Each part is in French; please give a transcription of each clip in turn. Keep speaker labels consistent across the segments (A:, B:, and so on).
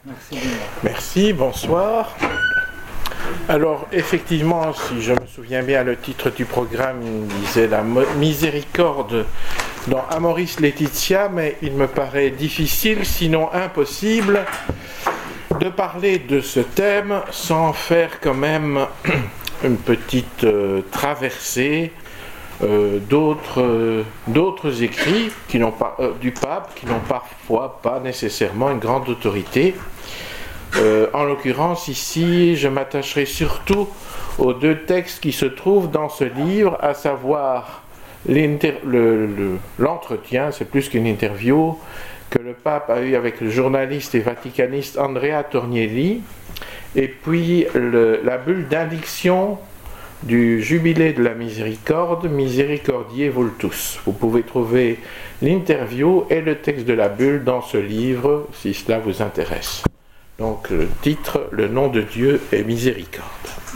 A: Merci, bonsoir. Alors, effectivement, si je me souviens bien, le titre du programme disait la miséricorde dans Amoris Laetitia, mais il me paraît difficile, sinon impossible, de parler de ce thème sans faire quand même une petite traversée d'autres écrits qui n'ont pas, du pape, qui n'ont parfois pas nécessairement une grande autorité. En l'occurrence, ici, je m'attacherai surtout aux deux textes qui se trouvent dans ce livre, à savoir l'entretien, c'est plus qu'une interview, que le pape a eu avec le journaliste et vaticaniste Andrea Tornielli, et puis la bulle d'indiction du jubilé de la miséricorde, Misericordiae Vultus. Vous pouvez trouver l'interview et le texte de la bulle dans ce livre, si cela vous intéresse. Donc le titre, le nom de Dieu est miséricorde.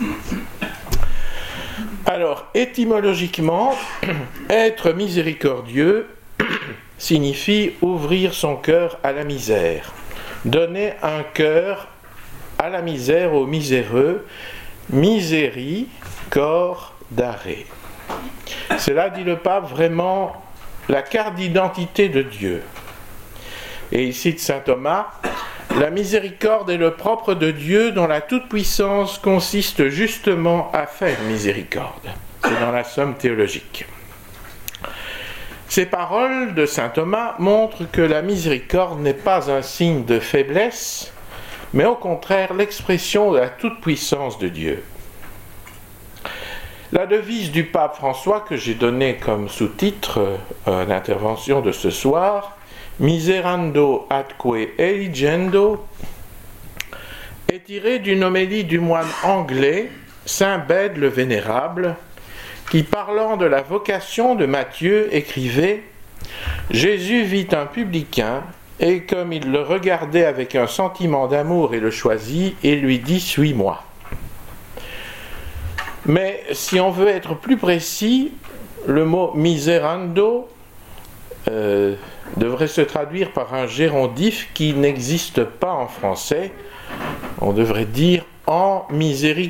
A: Alors, étymologiquement, être miséricordieux signifie ouvrir son cœur à la misère, donner un cœur à la misère, aux miséreux, misérie, corps d'arrêt. C'est là, dit le pape, vraiment la carte d'identité de Dieu. Et il cite saint Thomas, la miséricorde est le propre de Dieu dont la toute-puissance consiste justement à faire miséricorde. C'est dans la Somme théologique. Ces paroles de saint Thomas montrent que la miséricorde n'est pas un signe de faiblesse, mais au contraire l'expression de la toute-puissance de Dieu. La devise du pape François, que j'ai donnée comme sous-titre à l'intervention de ce soir, Miserando atque eligendo, est tirée d'une homélie du moine anglais, saint Bède le Vénérable, qui, parlant de la vocation de Matthieu, écrivait « Jésus vit un publicain, et comme il le regardait avec un sentiment d'amour et le choisit, il lui dit « Suis-moi ». Mais si on veut être plus précis, le mot « miserando » devrait se traduire par un gérondif qui n'existe pas en français. On devrait dire « en miséricordant »,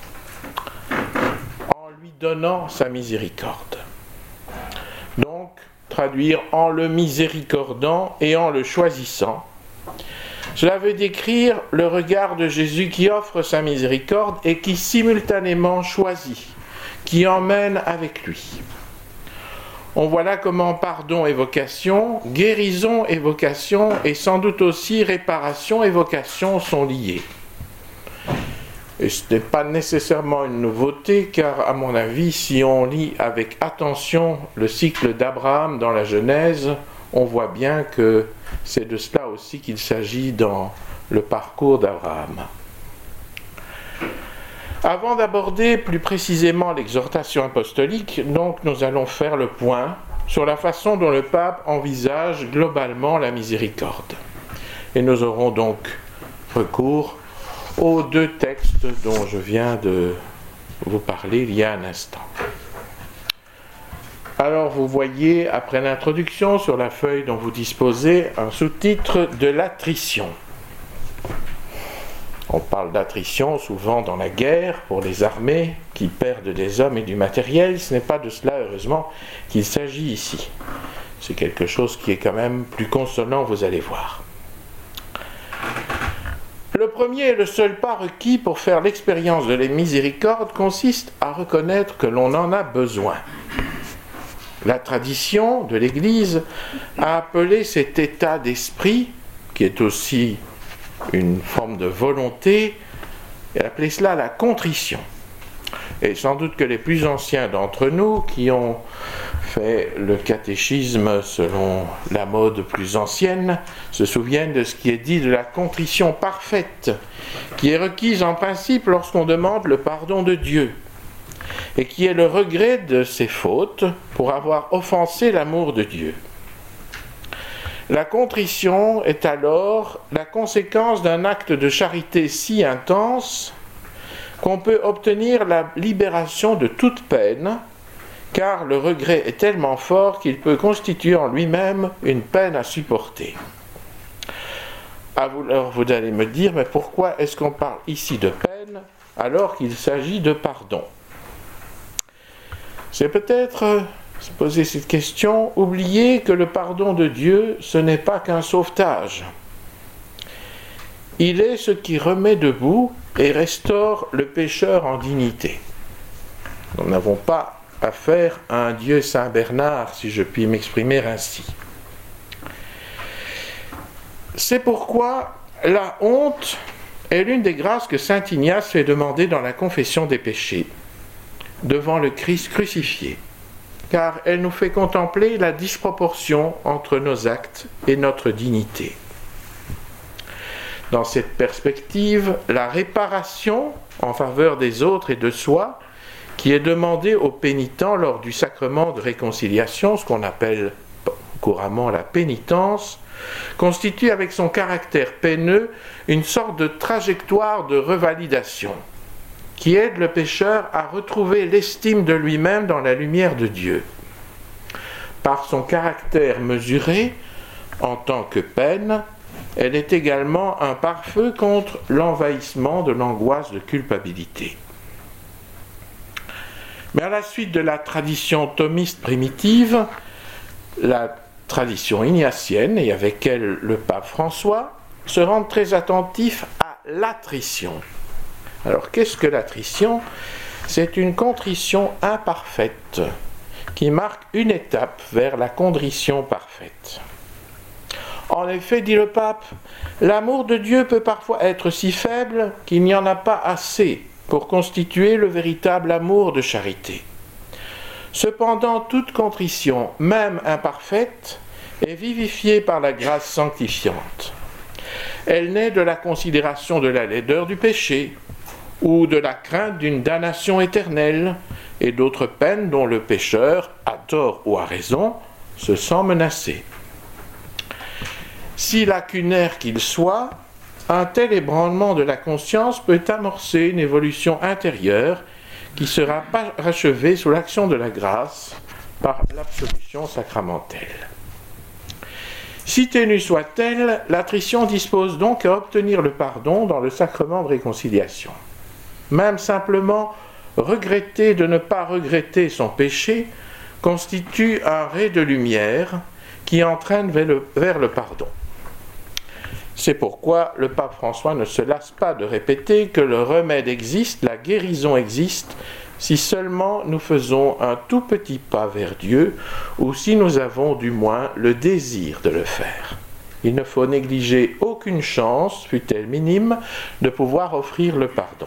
A: en lui donnant sa miséricorde. Donc, traduire « en le miséricordant » et « en le choisissant ». Cela veut décrire le regard de Jésus qui offre sa miséricorde et qui simultanément choisit, qui emmène avec lui. On voit là comment pardon et vocation, guérison et vocation, et sans doute aussi réparation et vocation sont liés. Et ce n'est pas nécessairement une nouveauté, car à mon avis, si on lit avec attention le cycle d'Abraham dans la Genèse, on voit bien que c'est de cela aussi qu'il s'agit dans le parcours d'Abraham. Avant d'aborder plus précisément l'exhortation apostolique, donc nous allons faire le point sur la façon dont le pape envisage globalement la miséricorde. Et nous aurons donc recours aux deux textes dont je viens de vous parler il y a un instant. Alors vous voyez, après l'introduction, sur la feuille dont vous disposez, un sous-titre de l'attrition. On parle d'attrition souvent dans la guerre pour les armées qui perdent des hommes et du matériel. Ce n'est pas de cela, heureusement, qu'il s'agit ici. C'est quelque chose qui est quand même plus consonant, vous allez voir. Le premier et le seul pas requis pour faire l'expérience de la miséricorde consiste à reconnaître que l'on en a besoin. La tradition de l'Église a appelé cet état d'esprit, qui est aussi une forme de volonté, et appelé cela la contrition. Et sans doute que les plus anciens d'entre nous, qui ont fait le catéchisme selon la mode plus ancienne, se souviennent de ce qui est dit de la contrition parfaite, qui est requise en principe lorsqu'on demande le pardon de Dieu, et qui est le regret de ses fautes pour avoir offensé l'amour de Dieu. La contrition est alors la conséquence d'un acte de charité si intense qu'on peut obtenir la libération de toute peine, car le regret est tellement fort qu'il peut constituer en lui-même une peine à supporter. Alors vous allez me dire, mais pourquoi est-ce qu'on parle ici de peine alors qu'il s'agit de pardon? C'est peut-être se poser cette question, oublier que le pardon de Dieu, ce n'est pas qu'un sauvetage. Il est ce qui remet debout et restaure le pécheur en dignité. Nous n'avons pas affaire à un Dieu Saint Bernard, si je puis m'exprimer ainsi. C'est pourquoi la honte est l'une des grâces que saint Ignace fait demander dans la confession des péchés, devant le Christ crucifié, car elle nous fait contempler la disproportion entre nos actes et notre dignité. Dans cette perspective, la réparation en faveur des autres et de soi, qui est demandée aux pénitents lors du sacrement de réconciliation, ce qu'on appelle couramment la pénitence, constitue avec son caractère peineux une sorte de trajectoire de revalidation qui aide le pécheur à retrouver l'estime de lui-même dans la lumière de Dieu. Par son caractère mesuré, en tant que peine, elle est également un pare-feu contre l'envahissement de l'angoisse de culpabilité. Mais à la suite de la tradition thomiste primitive, la tradition ignatienne, et avec elle le pape François, se rendent très attentifs à l'attrition. Alors qu'est-ce que l'attrition? C'est une contrition imparfaite qui marque une étape vers la contrition parfaite. En effet, dit le pape, l'amour de Dieu peut parfois être si faible qu'il n'y en a pas assez pour constituer le véritable amour de charité. Cependant, toute contrition, même imparfaite, est vivifiée par la grâce sanctifiante. Elle naît de la considération de la laideur du péché, ou de la crainte d'une damnation éternelle, et d'autres peines dont le pécheur, à tort ou à raison, se sent menacé. Si lacunaire qu'il soit, un tel ébranlement de la conscience peut amorcer une évolution intérieure qui sera parachevée sous l'action de la grâce par l'absolution sacramentelle. Si ténue soit-elle, l'attrition dispose donc à obtenir le pardon dans le sacrement de réconciliation. Même simplement regretter de ne pas regretter son péché constitue un ray de lumière qui entraîne vers le pardon. C'est pourquoi le pape François ne se lasse pas de répéter que le remède existe, la guérison existe, si seulement nous faisons un tout petit pas vers Dieu, ou si nous avons du moins le désir de le faire. Il ne faut négliger aucune chance, fût-elle minime, de pouvoir offrir le pardon.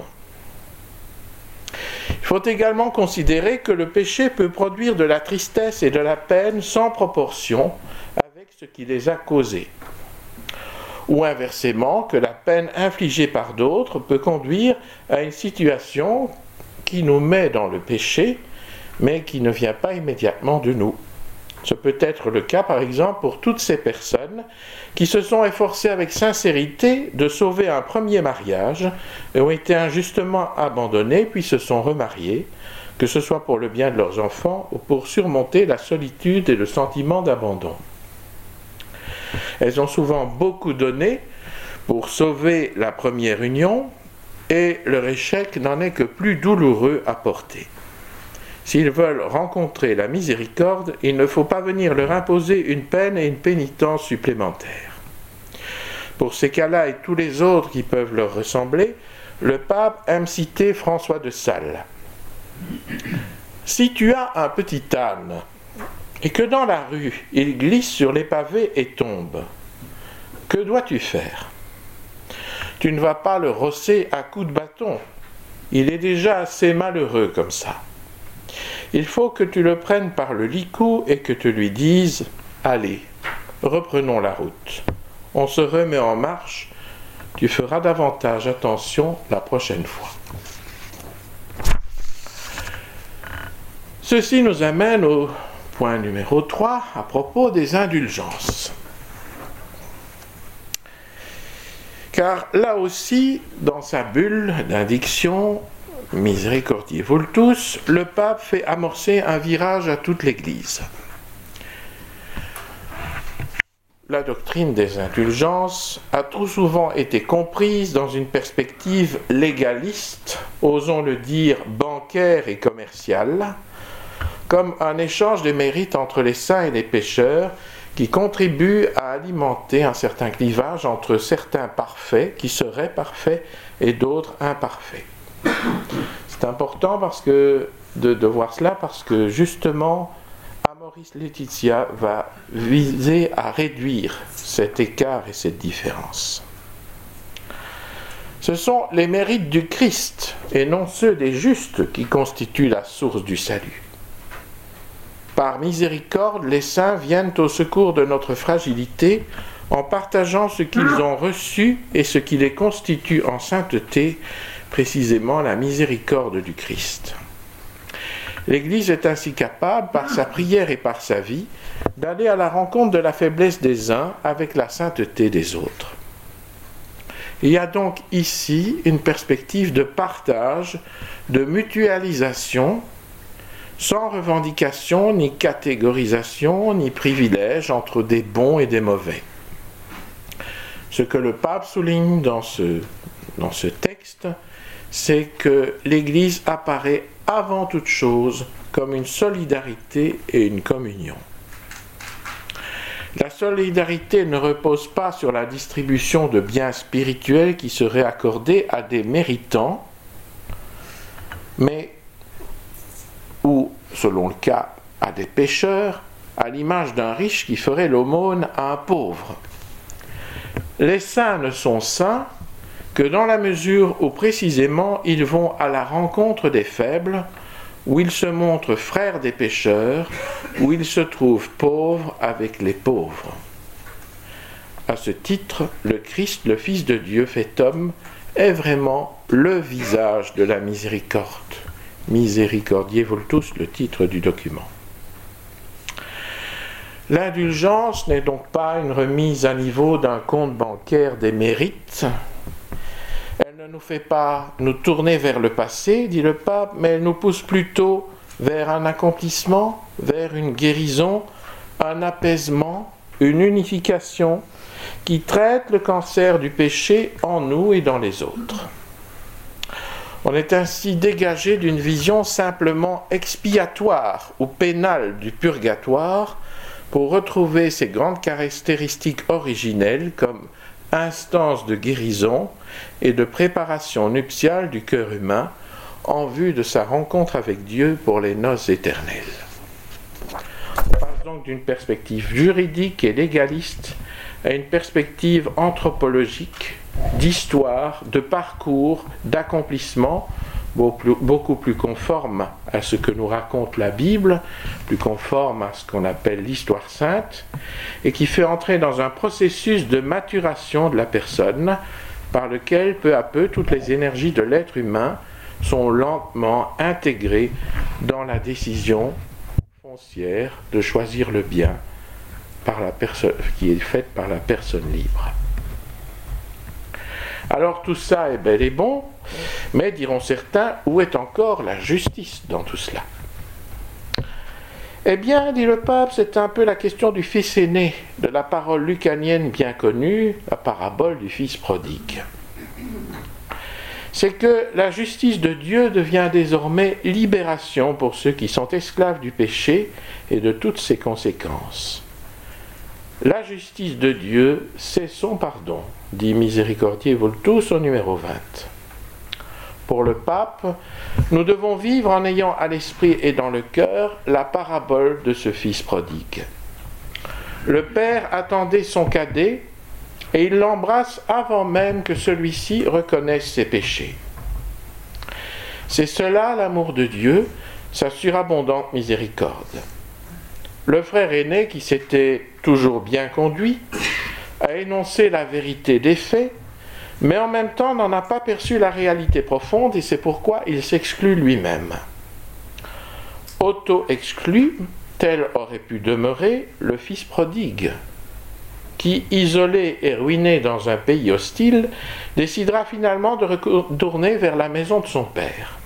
A: Il faut également considérer que le péché peut produire de la tristesse et de la peine sans proportion avec ce qui les a causés. Ou inversement, que la peine infligée par d'autres peut conduire à une situation qui nous met dans le péché, mais qui ne vient pas immédiatement de nous. Ce peut être le cas, par exemple, pour toutes ces personnes qui se sont efforcées avec sincérité de sauver un premier mariage et ont été injustement abandonnées, puis se sont remariées, que ce soit pour le bien de leurs enfants ou pour surmonter la solitude et le sentiment d'abandon. Elles ont souvent beaucoup donné pour sauver la première union et leur échec n'en est que plus douloureux à porter. S'ils veulent rencontrer la miséricorde, il ne faut pas venir leur imposer une peine et une pénitence supplémentaires. Pour ces cas-là et tous les autres qui peuvent leur ressembler, le pape aime citer François de Sales. Si tu as un petit âne et que dans la rue il glisse sur les pavés et tombe, que dois-tu faire? Tu ne vas pas le rosser à coups de bâton. Il est déjà assez malheureux comme ça. Il faut que tu le prennes par le licou et que tu lui dises « Allez, reprenons la route. On se remet en marche. Tu feras davantage attention la prochaine fois. » Ceci nous amène au point numéro 3 à propos des indulgences. Car là aussi, dans sa bulle d'indiction Misericordiae Vultus, le pape fait amorcer un virage à toute l'Église. la doctrine des indulgences a trop souvent été comprise dans une perspective légaliste, osons le dire bancaire et commerciale, comme un échange de mérites entre les saints et les pécheurs qui contribue à alimenter un certain clivage entre certains parfaits qui seraient parfaits et d'autres imparfaits. C'est important de voir cela parce que justement Amoris Laetitia va viser à réduire cet écart et cette différence. Ce sont les mérites du Christ et non ceux des justes qui constituent la source du salut. Par miséricorde, les saints viennent au secours de notre fragilité en partageant ce qu'ils ont reçu et ce qui les constitue en sainteté, précisément la miséricorde du Christ. L'Église est ainsi capable, par sa prière et par sa vie, d'aller à la rencontre de la faiblesse des uns avec la sainteté des autres. Il y a donc ici une perspective de partage, de mutualisation, sans revendication, ni catégorisation, ni privilège entre des bons et des mauvais. Ce que le pape souligne dans ce texte, c'est que l'Église apparaît avant toute chose comme une solidarité et une communion. La solidarité ne repose pas sur la distribution de biens spirituels qui seraient accordés à des méritants, mais ou, selon le cas, à des pécheurs, à l'image d'un riche qui ferait l'aumône à un pauvre. Les saints ne sont saints que dans la mesure où précisément ils vont à la rencontre des faibles, où ils se montrent frères des pécheurs, où ils se trouvent pauvres avec les pauvres. À ce titre, le Christ, le Fils de Dieu fait homme, est vraiment le visage de la miséricorde. Misericordiae Vultus, le titre du document. L'indulgence n'est donc pas une remise à niveau d'un compte bancaire des mérites. Elle ne nous fait pas nous tourner vers le passé, dit le pape, mais elle nous pousse plutôt vers un accomplissement, vers une guérison, un apaisement, une unification qui traite le cancer du péché en nous et dans les autres. On est ainsi dégagé d'une vision simplement expiatoire ou pénale du purgatoire pour retrouver ses grandes caractéristiques originelles comme instance de guérison et de préparation nuptiale du cœur humain en vue de sa rencontre avec Dieu pour les noces éternelles. On passe donc d'une perspective juridique et légaliste à une perspective anthropologique, d'histoire, de parcours, d'accomplissement, beaucoup plus conforme à ce que nous raconte la Bible, plus conforme à ce qu'on appelle l'histoire sainte, et qui fait entrer dans un processus de maturation de la personne, par lequel, peu à peu, toutes les énergies de l'être humain sont lentement intégrées dans la décision foncière de choisir le bien qui est faite par la personne libre. Alors tout ça est bel et bon, mais diront certains, où est encore la justice dans tout cela ? Eh bien, dit le pape, c'est un peu la question du fils aîné, de la parole lucanienne bien connue, la parabole du fils prodigue. C'est que la justice de Dieu devient désormais libération pour ceux qui sont esclaves du péché et de toutes ses conséquences. La justice de Dieu, c'est son pardon, dit Misericordiae Vultus au numéro 20. Pour le pape, nous devons vivre en ayant à l'esprit et dans le cœur la parabole de ce fils prodigue. Le père attendait son cadet et il l'embrasse avant même que celui-ci reconnaisse ses péchés. C'est cela l'amour de Dieu, sa surabondante miséricorde. Le frère aîné, qui s'était toujours bien conduit, a énoncé la vérité des faits, mais en même temps n'en a pas perçu la réalité profonde et c'est pourquoi il s'exclut lui-même. Auto-exclu, tel aurait pu demeurer le fils prodigue, qui, isolé et ruiné dans un pays hostile, décidera finalement de retourner vers la maison de son père.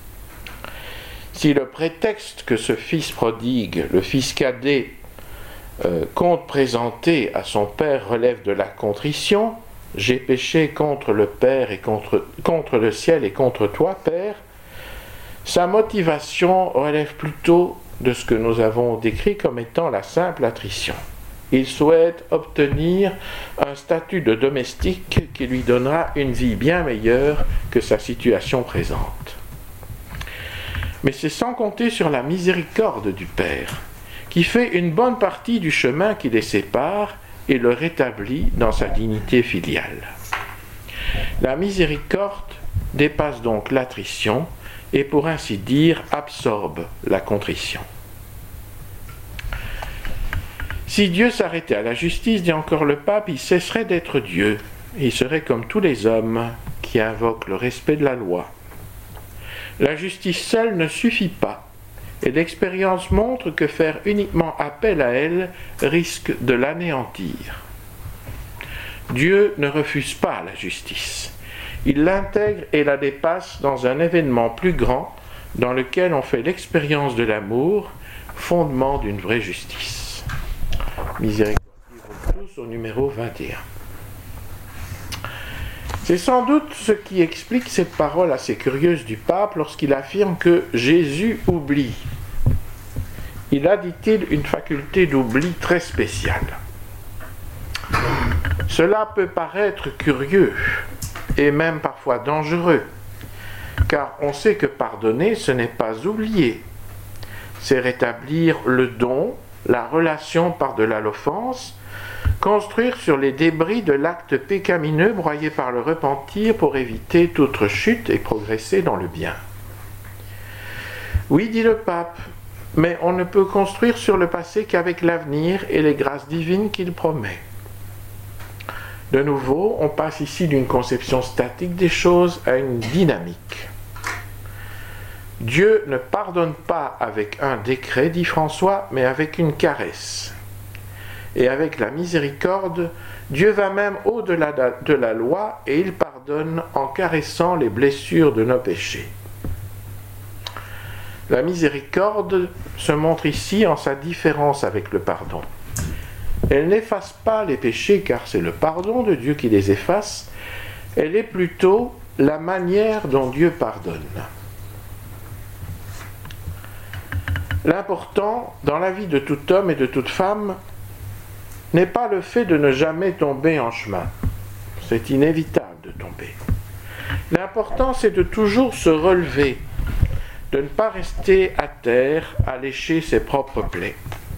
A: Si le prétexte que ce fils prodigue, le fils cadet, compte présenté à son Père relève de la contrition. J'ai péché contre le Père et contre le ciel et contre toi, Père. Sa motivation relève plutôt de ce que nous avons décrit comme étant la simple attrition. Il souhaite obtenir un statut de domestique qui lui donnera une vie bien meilleure que sa situation présente. Mais c'est sans compter sur la miséricorde du Père, qui fait une bonne partie du chemin qui les sépare et le rétablit dans sa dignité filiale. La miséricorde dépasse donc l'attrition et, pour ainsi dire, absorbe la contrition. Si Dieu s'arrêtait à la justice, dit encore le pape, il cesserait d'être Dieu. Il serait comme tous les hommes qui invoquent le respect de la loi. La justice seule ne suffit pas, et l'expérience montre que faire uniquement appel à elle risque de l'anéantir. Dieu ne refuse pas la justice. Il l'intègre et la dépasse dans un événement plus grand dans lequel on fait l'expérience de l'amour, fondement d'une vraie justice. Miséricorde pour tous au numéro 21. C'est sans doute ce qui explique cette parole assez curieuse du pape lorsqu'il affirme que Jésus oublie. Il a, dit-il, une faculté d'oubli très spéciale. Cela peut paraître curieux et même parfois dangereux, car on sait que pardonner, ce n'est pas oublier. C'est rétablir le don, la relation par-delà l'offense, construire sur les débris de l'acte pécamineux broyé par le repentir pour éviter toute chute et progresser dans le bien. Oui, dit le pape, mais on ne peut construire sur le passé qu'avec l'avenir et les grâces divines qu'il promet. De nouveau, on passe ici d'une conception statique des choses à une dynamique. Dieu ne pardonne pas avec un décret, dit François, mais avec une caresse. Et avec la miséricorde, Dieu va même au-delà de la loi et il pardonne en caressant les blessures de nos péchés. La miséricorde se montre ici en sa différence avec le pardon. Elle n'efface pas les péchés car c'est le pardon de Dieu qui les efface, elle est plutôt la manière dont Dieu pardonne. L'important dans la vie de tout homme et de toute femme n'est pas le fait de ne jamais tomber en chemin. C'est inévitable de tomber. L'important, c'est de toujours se relever, de ne pas rester à terre à lécher ses propres plaies.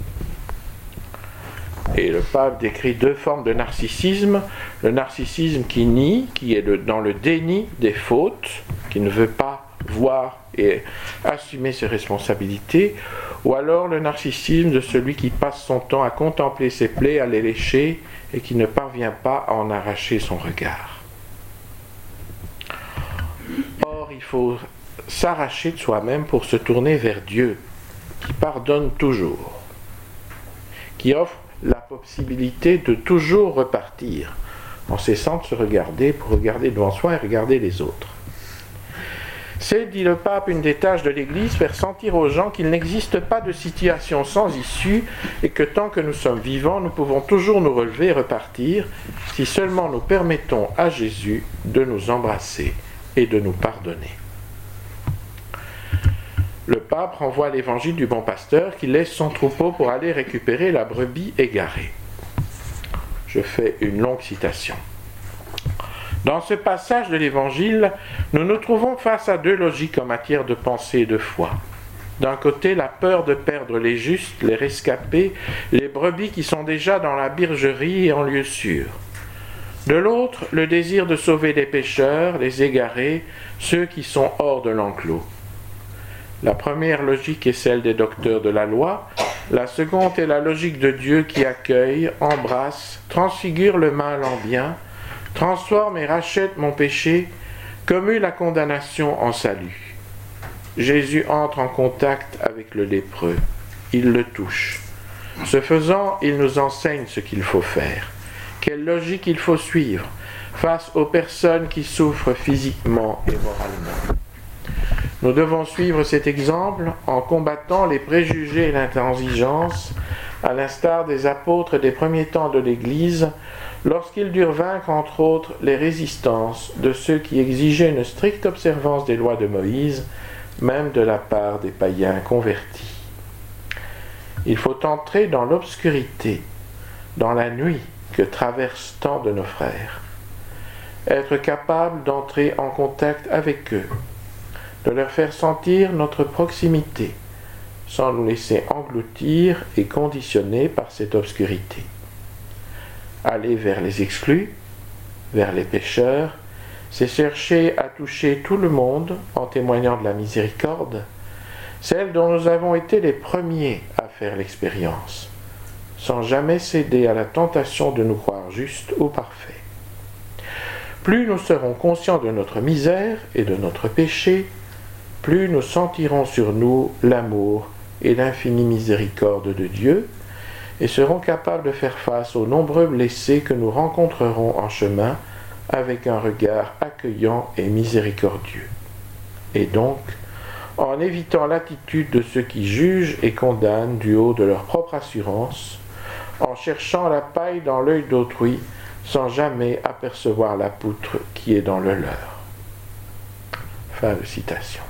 A: Et le pape décrit deux formes de narcissisme. Le narcissisme qui nie, qui est dans le déni des fautes, qui ne veut pas voir et assumer ses responsabilités, ou alors le narcissisme de celui qui passe son temps à contempler ses plaies, à les lécher, et qui ne parvient pas à en arracher son regard. Or, il faut s'arracher de soi-même pour se tourner vers Dieu, qui pardonne toujours, qui offre la possibilité de toujours repartir, en cessant de se regarder pour regarder devant soi et regarder les autres. C'est, dit le pape, une des tâches de l'Église, faire sentir aux gens qu'il n'existe pas de situation sans issue et que tant que nous sommes vivants, nous pouvons toujours nous relever et repartir si seulement nous permettons à Jésus de nous embrasser et de nous pardonner. Le pape renvoie l'évangile du bon pasteur qui laisse son troupeau pour aller récupérer la brebis égarée. Je fais une longue citation. Dans ce passage de l'Évangile, nous nous trouvons face à deux logiques en matière de pensée et de foi. D'un côté, la peur de perdre les justes, les rescapés, les brebis qui sont déjà dans la bergerie et en lieu sûr. De l'autre, le désir de sauver les pécheurs, les égarés, ceux qui sont hors de l'enclos. La première logique est celle des docteurs de la loi, la seconde est la logique de Dieu qui accueille, embrasse, transfigure le mal en bien, transforme et rachète mon péché, commue la condamnation en salut. Jésus entre en contact avec le lépreux, il le touche. Ce faisant, il nous enseigne ce qu'il faut faire, quelle logique il faut suivre face aux personnes qui souffrent physiquement et moralement. Nous devons suivre cet exemple en combattant les préjugés et l'intransigeance, à l'instar des apôtres des premiers temps de l'Église, lorsqu'ils durent vaincre entre autres les résistances de ceux qui exigeaient une stricte observance des lois de Moïse, même de la part des païens convertis. Il faut entrer dans l'obscurité, dans la nuit que traversent tant de nos frères, être capable d'entrer en contact avec eux, de leur faire sentir notre proximité, sans nous laisser engloutir et conditionner par cette obscurité. Aller vers les exclus, vers les pécheurs, c'est chercher à toucher tout le monde en témoignant de la miséricorde, celle dont nous avons été les premiers à faire l'expérience, sans jamais céder à la tentation de nous croire justes ou parfaits. Plus nous serons conscients de notre misère et de notre péché, plus nous sentirons sur nous l'amour et l'infinie miséricorde de Dieu, et serons capables de faire face aux nombreux blessés que nous rencontrerons en chemin avec un regard accueillant et miséricordieux. Et donc, en évitant l'attitude de ceux qui jugent et condamnent du haut de leur propre assurance, en cherchant la paille dans l'œil d'autrui, sans jamais apercevoir la poutre qui est dans le leur. Fin de citation.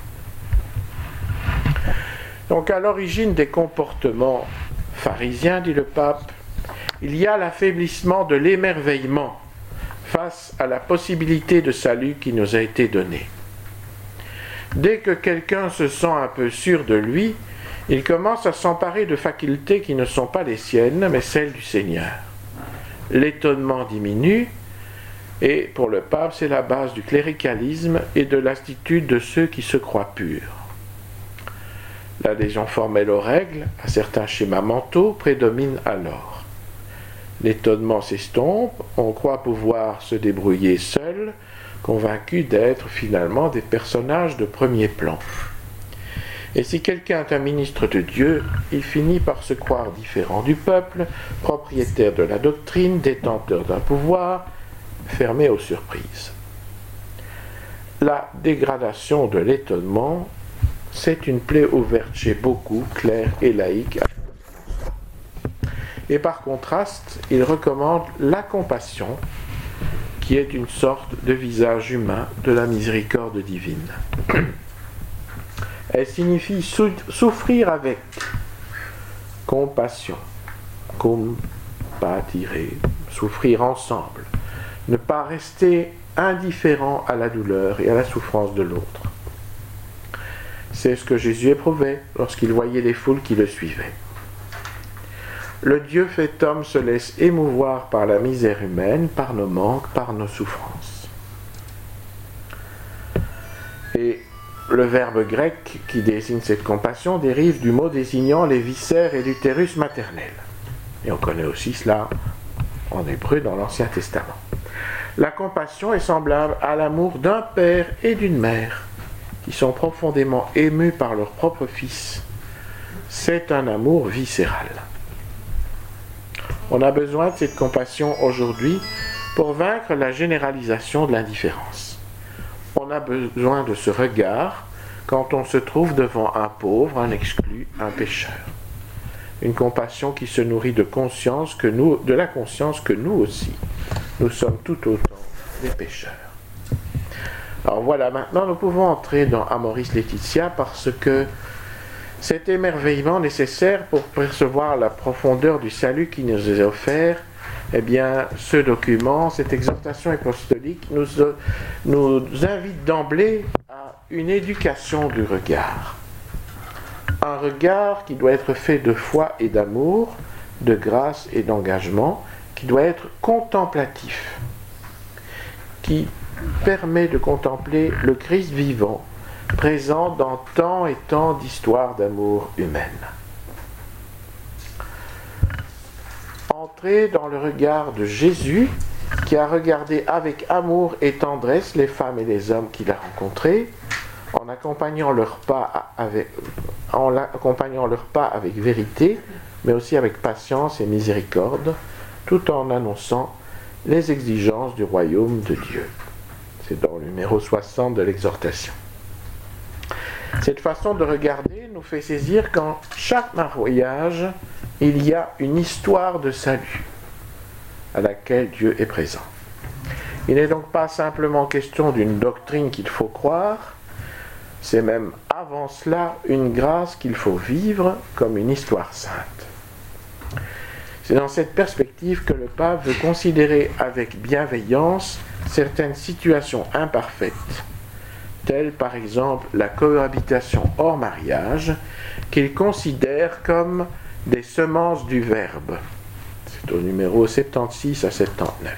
A: Donc à l'origine des comportements pharisiens, dit le pape, il y a l'affaiblissement de l'émerveillement face à la possibilité de salut qui nous a été donnée. Dès que quelqu'un se sent un peu sûr de lui, il commence à s'emparer de facultés qui ne sont pas les siennes, mais celles du Seigneur. L'étonnement diminue, et pour le pape, c'est la base du cléricalisme et de l'attitude de ceux qui se croient purs. L'adhésion formelle aux règles, à certains schémas mentaux, prédomine alors. L'étonnement s'estompe, on croit pouvoir se débrouiller seul, convaincu d'être finalement des personnages de premier plan. Et si quelqu'un est un ministre de Dieu, il finit par se croire différent du peuple, propriétaire de la doctrine, détenteur d'un pouvoir, fermé aux surprises. La dégradation de l'étonnement, c'est une plaie ouverte chez beaucoup, clercs et laïcs. Et par contraste, il recommande la compassion, qui est une sorte de visage humain de la miséricorde divine. Elle signifie souffrir avec, compassion, compatire, souffrir ensemble, ne pas rester indifférent à la douleur et à la souffrance de l'autre. C'est ce que Jésus éprouvait lorsqu'il voyait les foules qui le suivaient. Le Dieu fait homme se laisse émouvoir par la misère humaine, par nos manques, par nos souffrances. Et le verbe grec qui désigne cette compassion dérive du mot désignant les viscères et l'utérus maternel. Et on connaît aussi cela en hébreu dans l'Ancien Testament. La compassion est semblable à l'amour d'un père et d'une mère qui sont profondément émus par leur propre fils. C'est un amour viscéral. On a besoin de cette compassion aujourd'hui pour vaincre la généralisation de l'indifférence. On a besoin de ce regard quand on se trouve devant un pauvre, un exclu, un pécheur. Une compassion qui se nourrit de la conscience que nous aussi, nous sommes tout autant des pécheurs. Alors voilà, maintenant nous pouvons entrer dans Amoris Laetitia parce que cet émerveillement nécessaire pour percevoir la profondeur du salut qui nous est offert, eh bien, ce document, cette exhortation apostolique nous invite d'emblée à une éducation du regard. Un regard qui doit être fait de foi et d'amour, de grâce et d'engagement, qui doit être contemplatif, qui permet de contempler le Christ vivant, présent dans tant et tant d'histoires d'amour humaine. Entrer dans le regard de Jésus, qui a regardé avec amour et tendresse les femmes et les hommes qu'il a rencontrés, en accompagnant leur pas avec vérité, mais aussi avec patience et miséricorde, tout en annonçant les exigences du royaume de Dieu. C'est dans le numéro 60 de l'exhortation. Cette façon de regarder nous fait saisir qu'en chaque mariage, il y a une histoire de salut à laquelle Dieu est présent. Il n'est donc pas simplement question d'une doctrine qu'il faut croire, c'est même avant cela une grâce qu'il faut vivre comme une histoire sainte. C'est dans cette perspective que le pape veut considérer avec bienveillance certaines situations imparfaites, telles par exemple la cohabitation hors mariage, qu'il considère comme des semences du Verbe. C'est au numéro 76 à 79.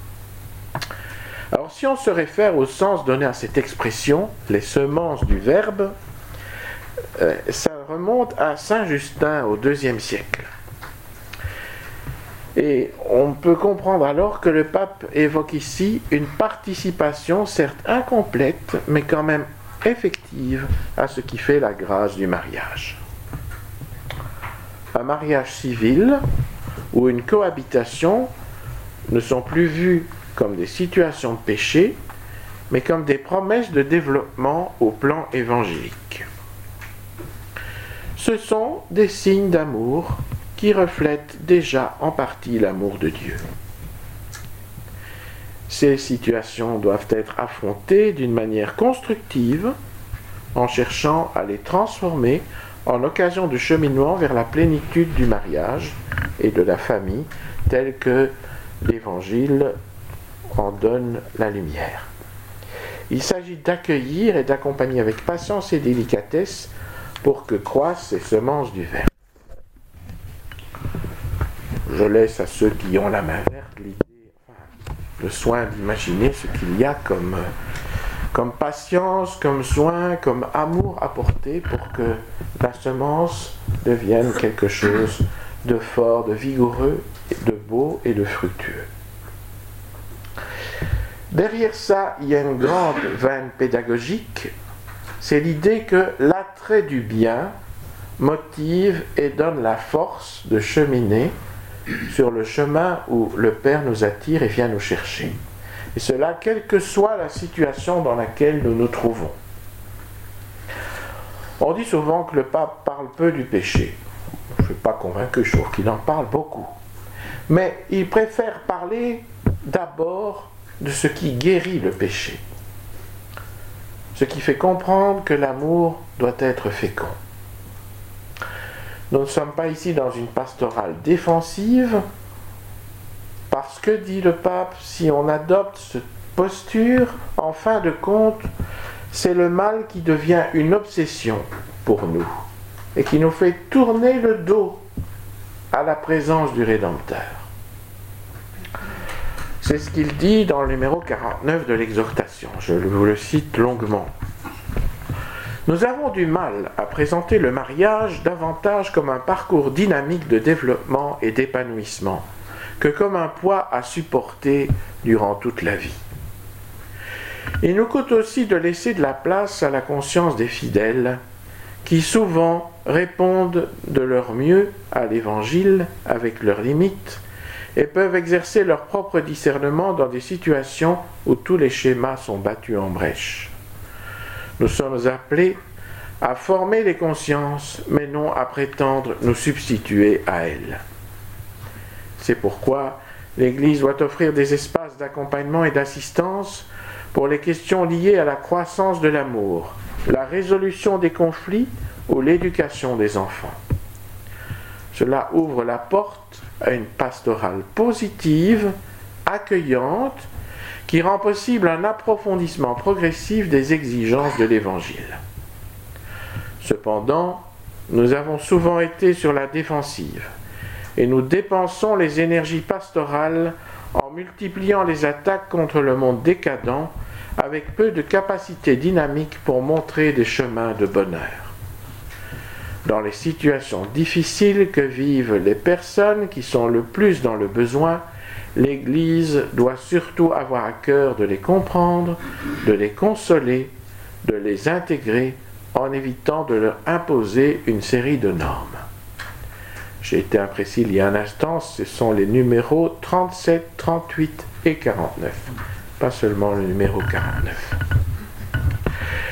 A: Alors si on se réfère au sens donné à cette expression, les semences du Verbe, ça remonte à Saint Justin au IIe siècle. Et on peut comprendre alors que le pape évoque ici une participation certes incomplète, mais quand même effective à ce qui fait la grâce du mariage. Un mariage civil ou une cohabitation ne sont plus vus comme des situations de péché, mais comme des promesses de développement au plan évangélique. Ce sont des signes d'amour qui reflètent déjà en partie l'amour de Dieu. Ces situations doivent être affrontées d'une manière constructive, en cherchant à les transformer en occasion de cheminement vers la plénitude du mariage et de la famille, telle que l'Évangile en donne la lumière. Il s'agit d'accueillir et d'accompagner avec patience et délicatesse pour que croissent ces semences du Verbe. Je laisse à ceux qui ont la main verte l'idée, le soin d'imaginer ce qu'il y a comme patience, comme soin, comme amour apporté pour que la semence devienne quelque chose de fort, de vigoureux, de beau et de fructueux. Derrière ça, il y a une grande veine pédagogique, c'est l'idée que l'attrait du bien motive et donne la force de cheminer sur le chemin où le Père nous attire et vient nous chercher. Et cela, quelle que soit la situation dans laquelle nous nous trouvons. On dit souvent que le pape parle peu du péché. Je ne suis pas convaincu, je trouve qu'il en parle beaucoup. Mais il préfère parler d'abord de ce qui guérit le péché. Ce qui fait comprendre que l'amour doit être fécond. Nous ne sommes pas ici dans une pastorale défensive, parce que, dit le pape, si on adopte cette posture, en fin de compte, c'est le mal qui devient une obsession pour nous, et qui nous fait tourner le dos à la présence du Rédempteur. C'est ce qu'il dit dans le numéro 49 de l'exhortation. Je vous le cite longuement. Nous avons du mal à présenter le mariage davantage comme un parcours dynamique de développement et d'épanouissement que comme un poids à supporter durant toute la vie. Il nous coûte aussi de laisser de la place à la conscience des fidèles qui souvent répondent de leur mieux à l'Évangile avec leurs limites et peuvent exercer leur propre discernement dans des situations où tous les schémas sont battus en brèche. Nous sommes appelés à former les consciences, mais non à prétendre nous substituer à elles. C'est pourquoi l'Église doit offrir des espaces d'accompagnement et d'assistance pour les questions liées à la croissance de l'amour, la résolution des conflits ou l'éducation des enfants. Cela ouvre la porte à une pastorale positive, accueillante, qui rend possible un approfondissement progressif des exigences de l'Évangile. Cependant, nous avons souvent été sur la défensive et nous dépensons les énergies pastorales en multipliant les attaques contre le monde décadent avec peu de capacité dynamique pour montrer des chemins de bonheur. Dans les situations difficiles que vivent les personnes qui sont le plus dans le besoin, l'Église doit surtout avoir à cœur de les comprendre, de les consoler, de les intégrer en évitant de leur imposer une série de normes. J'ai été imprécis il y a un instant, ce sont les numéros 37, 38 et 49, pas seulement le numéro 49.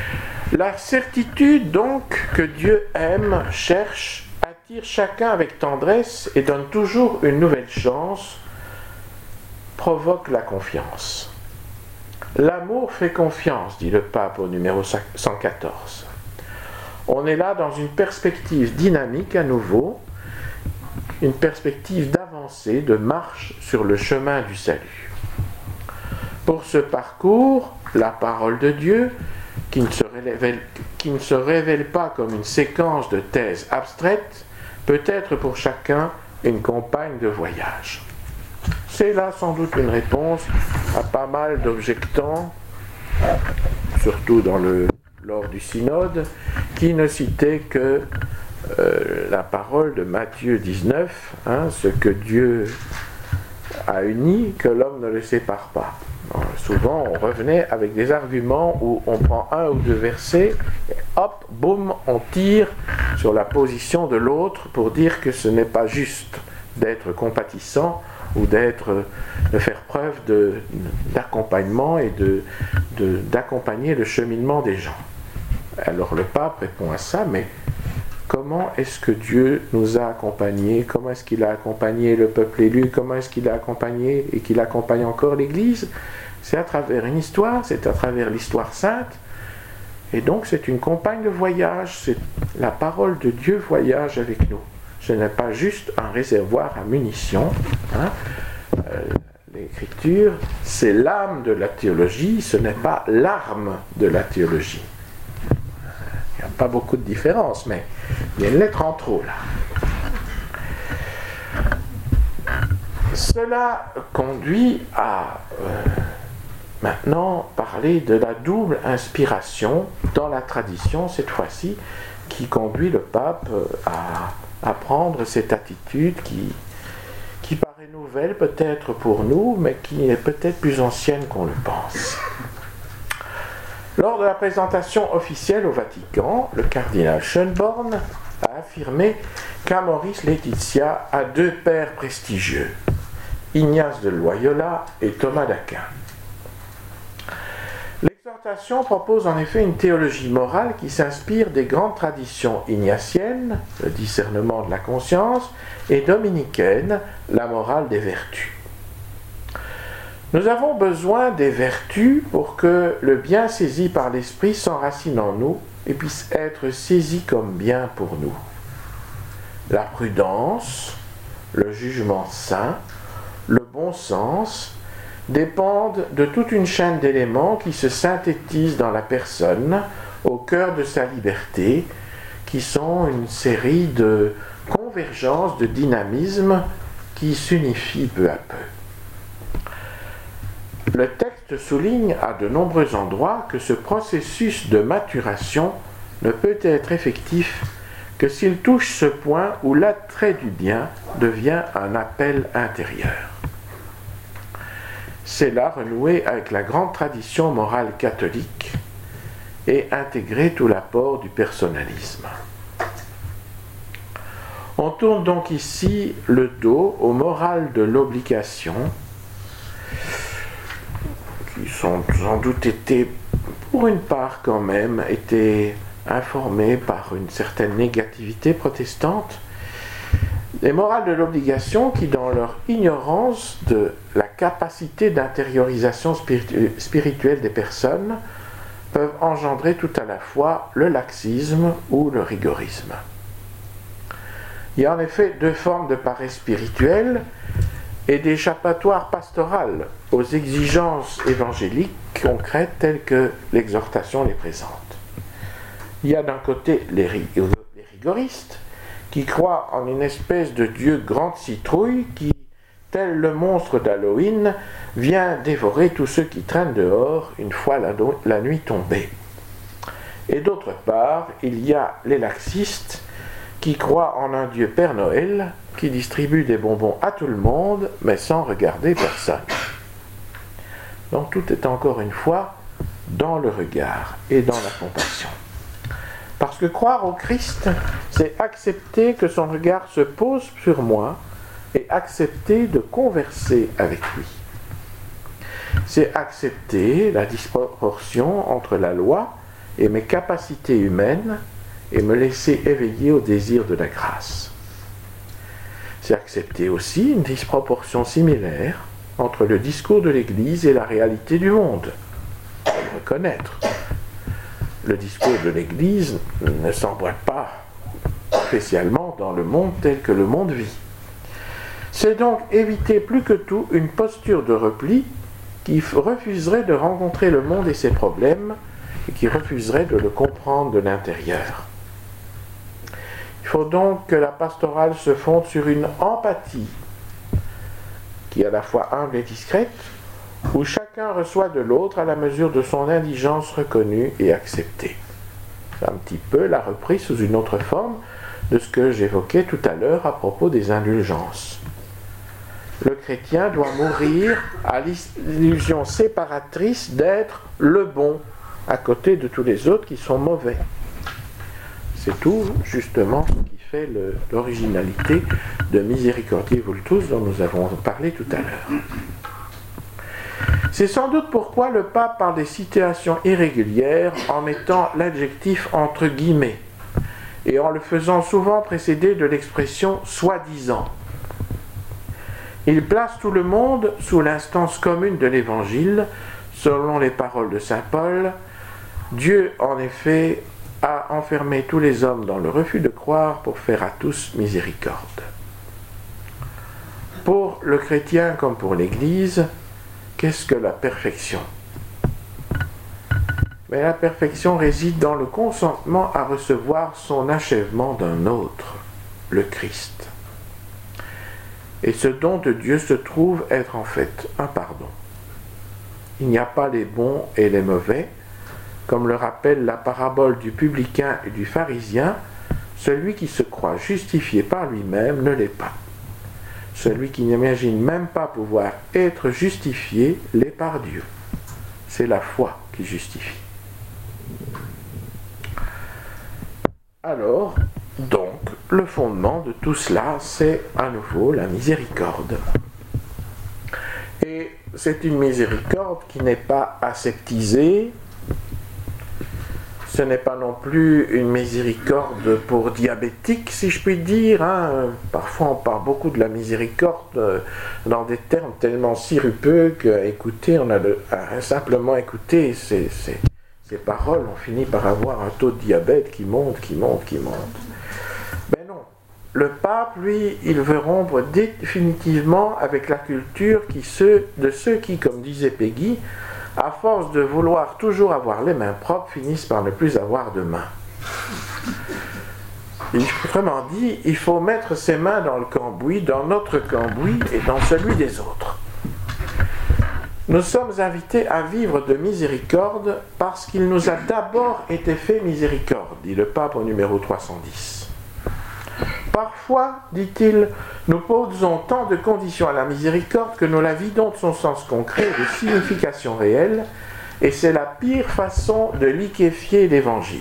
A: La certitude donc que Dieu aime, cherche, attire chacun avec tendresse et donne toujours une nouvelle chance, provoque la confiance. L'amour fait confiance, dit le pape au numéro 114. On est là dans une perspective dynamique à nouveau, une perspective d'avancée, de marche sur le chemin du salut. Pour ce parcours, la parole de Dieu, qui ne se révèle pas comme une séquence de thèses abstraites, peut être pour chacun une compagne de voyage. C'est là sans doute une réponse à pas mal d'objectants, surtout lors du synode, qui ne citaient que la parole de Matthieu 19, ce que Dieu a uni, que l'homme ne le sépare pas. Souvent, on revenait avec des arguments où on prend un ou deux versets, et hop, boum, on tire sur la position de l'autre pour dire que ce n'est pas juste d'être compatissant ou de faire preuve d'accompagnement et d'accompagner le cheminement des gens. Alors le pape répond à ça, mais comment est-ce que Dieu nous a accompagnés? Comment est-ce qu'il a accompagné le peuple élu? Comment est-ce qu'il a accompagné et qu'il accompagne encore l'Église? C'est à travers une histoire, c'est à travers l'histoire sainte. Et donc c'est une compagne de voyage, c'est la parole de Dieu voyage avec nous. Ce n'est pas juste un réservoir à munitions. L'écriture, c'est l'âme de la théologie, ce n'est pas l'arme de la théologie. Il n'y a pas beaucoup de différence, mais il y a une lettre en trop là. Cela conduit à maintenant parler de la double inspiration dans la tradition, cette fois-ci, qui conduit le pape à prendre cette attitude qui paraît nouvelle peut-être pour nous, mais qui est peut-être plus ancienne qu'on le pense. Lors de la présentation officielle au Vatican, le cardinal Schönborn a affirmé qu'Amoris Laetitia a deux pères prestigieux, Ignace de Loyola et Thomas d'Aquin. L'exhortation propose en effet une théologie morale qui s'inspire des grandes traditions ignatiennes, le discernement de la conscience, et dominicaine, la morale des vertus. Nous avons besoin des vertus pour que le bien saisi par l'Esprit s'enracine en nous et puisse être saisi comme bien pour nous. La prudence, le jugement sain, le bon sens dépendent de toute une chaîne d'éléments qui se synthétisent dans la personne au cœur de sa liberté, qui sont une série de convergences, de dynamismes qui s'unifient peu à peu. Le texte souligne à de nombreux endroits que ce processus de maturation ne peut être effectif que s'il touche ce point où l'attrait du bien devient un appel intérieur. C'est là renouer avec la grande tradition morale catholique et intégrer tout l'apport du personnalisme. On tourne donc ici le dos aux morales de l'obligation, qui sont sans doute été, pour une part quand même, été informées par une certaine négativité protestante. Les morales de l'obligation qui, dans leur ignorance de la capacité d'intériorisation spirituelle des personnes, peuvent engendrer tout à la fois le laxisme ou le rigorisme. Il y a en effet deux formes de paresse spirituelle et d'échappatoire pastoral aux exigences évangéliques concrètes telles que l'exhortation les présente. Il y a d'un côté les rigoristes qui croient en une espèce de Dieu grande citrouille qui, tel le monstre d'Halloween, vient dévorer tous ceux qui traînent dehors une fois la nuit tombée. Et d'autre part, il y a les laxistes qui croient en un Dieu Père Noël qui distribue des bonbons à tout le monde, mais sans regarder personne. Donc tout est encore une fois dans le regard et dans la compassion. Parce que croire au Christ, c'est accepter que son regard se pose sur moi et accepter de converser avec lui. C'est accepter la disproportion entre la loi et mes capacités humaines et me laisser éveiller au désir de la grâce. C'est accepter aussi une disproportion similaire entre le discours de l'Église et la réalité du monde. Reconnaître. Le discours de l'Église ne s'emboîte pas spécialement dans le monde tel que le monde vit. C'est donc éviter plus que tout une posture de repli qui refuserait de rencontrer le monde et ses problèmes et qui refuserait de le comprendre de l'intérieur. Il faut donc que la pastorale se fonde sur une empathie qui est à la fois humble et discrète, où chacun reçoit de l'autre à la mesure de son indigence reconnue et acceptée. C'est un petit peu la reprise sous une autre forme de ce que j'évoquais tout à l'heure à propos des indulgences. Le chrétien doit mourir à l'illusion séparatrice d'être le bon à côté de tous les autres qui sont mauvais. C'est tout, justement, ce qui fait l'originalité de Misericordiae Vultus dont nous avons parlé tout à l'heure. C'est sans doute pourquoi le pape parle des situations irrégulières en mettant l'adjectif entre guillemets et en le faisant souvent précéder de l'expression « soi-disant ». Il place tout le monde sous l'instance commune de l'Évangile, selon les paroles de saint Paul. Dieu, en effet, a enfermé tous les hommes dans le refus de croire pour faire à tous miséricorde. Pour le chrétien comme pour l'Église, qu'est-ce que la perfection ? Mais la perfection réside dans le consentement à recevoir son achèvement d'un autre, le Christ. Et ce don de Dieu se trouve être en fait un pardon. Il n'y a pas les bons et les mauvais, comme le rappelle la parabole du publicain et du pharisien, celui qui se croit justifié par lui-même ne l'est pas. Celui qui n'imagine même pas pouvoir être justifié l'est par Dieu. C'est la foi qui justifie. Alors, donc, le fondement de tout cela, c'est à nouveau la miséricorde. Et c'est une miséricorde qui n'est pas aseptisée. Ce n'est pas non plus une miséricorde pour diabétiques, si je puis dire. Parfois, on parle beaucoup de la miséricorde dans des termes tellement sirupeux qu'à écouter, on a à simplement écouter ces paroles, on finit par avoir un taux de diabète qui monte. Ben non. Le pape, lui, il veut rompre définitivement avec la culture de ceux qui, comme disait Peggy, à force de vouloir toujours avoir les mains propres, finissent par ne plus avoir de mains. Autrement dit, il faut mettre ses mains dans le cambouis, dans notre cambouis et dans celui des autres. Nous sommes invités à vivre de miséricorde parce qu'il nous a d'abord été fait miséricorde, dit le pape au numéro 310. Parfois, dit-il, nous posons tant de conditions à la miséricorde que nous la vidons de son sens concret et de signification réelle, et c'est la pire façon de liquéfier l'Évangile.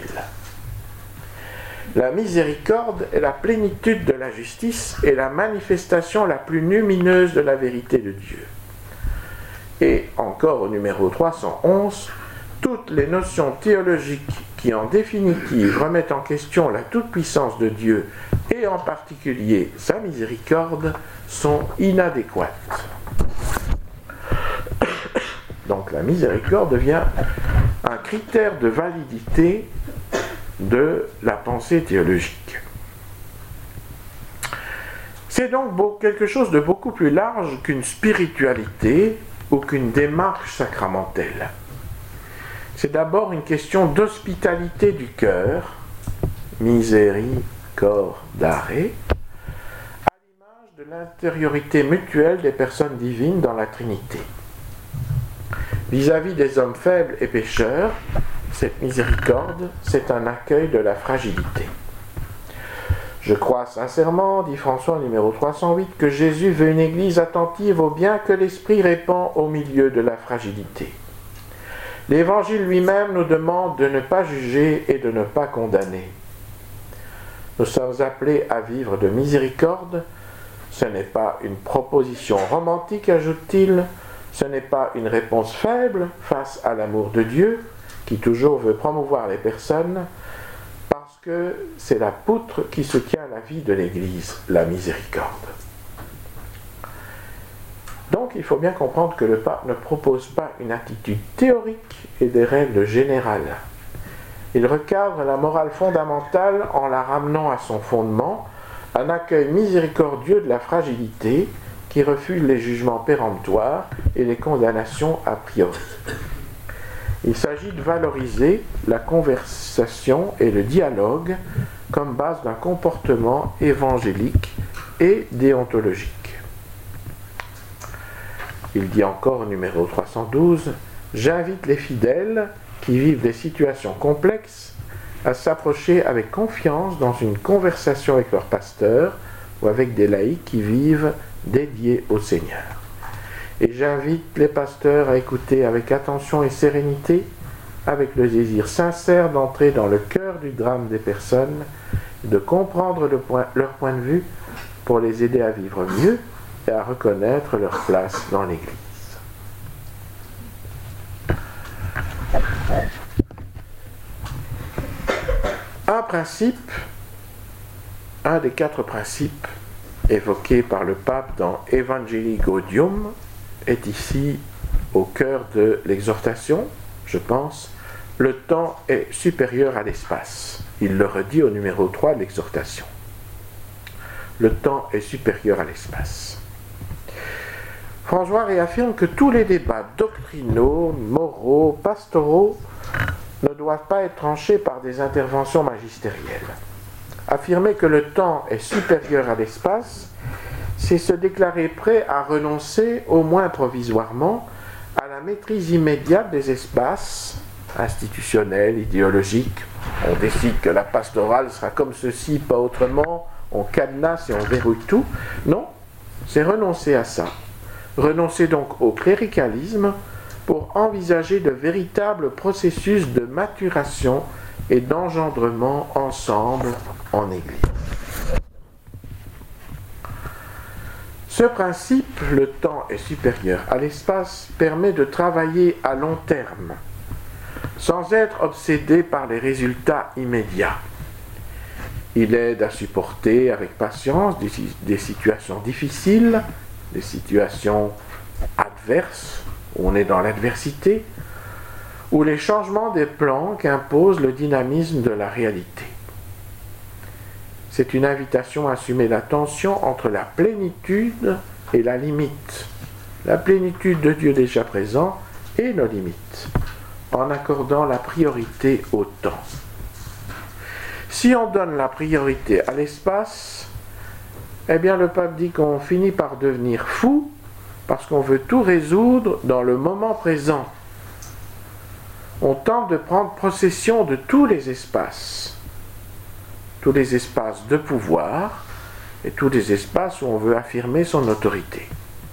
A: La miséricorde est la plénitude de la justice et la manifestation la plus lumineuse de la vérité de Dieu. Et encore au numéro 311, toutes les notions théologiques qui en définitive remettent en question la toute-puissance de Dieu et en particulier sa miséricorde sont inadéquates. Donc la miséricorde devient un critère de validité de la pensée théologique. C'est donc quelque chose de beaucoup plus large qu'une spiritualité ou qu'une démarche sacramentelle. C'est d'abord une question d'hospitalité du cœur, miséricordare, à l'image de l'intériorité mutuelle des personnes divines dans la Trinité. Vis-à-vis des hommes faibles et pécheurs, cette miséricorde, c'est un accueil de la fragilité. Je crois sincèrement, dit François numéro 308, que Jésus veut une Église attentive au bien que l'Esprit répand au milieu de la fragilité. L'Évangile lui-même nous demande de ne pas juger et de ne pas condamner. Nous sommes appelés à vivre de miséricorde. Ce n'est pas une proposition romantique, ajoute-t-il. Ce n'est pas une réponse faible face à l'amour de Dieu, qui toujours veut promouvoir les personnes, parce que c'est la poutre qui soutient la vie de l'Église, la miséricorde. Donc il faut bien comprendre que le pape ne propose pas une attitude théorique et des règles générales. Il recadre la morale fondamentale en la ramenant à son fondement, un accueil miséricordieux de la fragilité qui refuse les jugements péremptoires et les condamnations a priori. Il s'agit de valoriser la conversation et le dialogue comme base d'un comportement évangélique et déontologique. Il dit encore au numéro 312 « J'invite les fidèles qui vivent des situations complexes à s'approcher avec confiance dans une conversation avec leur pasteur ou avec des laïcs qui vivent dédiés au Seigneur. Et j'invite les pasteurs à écouter avec attention et sérénité, avec le désir sincère d'entrer dans le cœur du drame des personnes, de comprendre leur point de vue pour les aider à vivre mieux et à reconnaître leur place dans l'Église. » Un des 4 principes évoqués par le pape dans Evangelii Gaudium est ici au cœur de l'exhortation, je pense. Le temps est supérieur à l'espace. Il le redit au numéro 3 de l'exhortation. Le temps est supérieur à l'espace. François réaffirme que tous les débats doctrinaux, moraux, pastoraux ne doivent pas être tranchés par des interventions magistérielles. Affirmer que le temps est supérieur à l'espace, c'est se déclarer prêt à renoncer, au moins provisoirement, à la maîtrise immédiate des espaces institutionnels, idéologiques. On décide que la pastorale sera comme ceci, pas autrement, on cadenasse et on verrouille tout. Non, c'est renoncer à ça. Renoncer donc au cléricalisme pour envisager de véritables processus de maturation et d'engendrement ensemble en Église. Ce principe, le temps est supérieur à l'espace, permet de travailler à long terme, sans être obsédé par les résultats immédiats. Il aide à supporter avec patience des situations difficiles, des situations adverses, où on est dans l'adversité, ou les changements des plans qu'impose le dynamisme de la réalité. C'est une invitation à assumer la tension entre la plénitude et la limite, la plénitude de Dieu déjà présent et nos limites, en accordant la priorité au temps. Si on donne la priorité à l'espace, eh bien le pape dit qu'on finit par devenir fou parce qu'on veut tout résoudre dans le moment présent. On tente de prendre possession de tous les espaces de pouvoir et tous les espaces où on veut affirmer son autorité.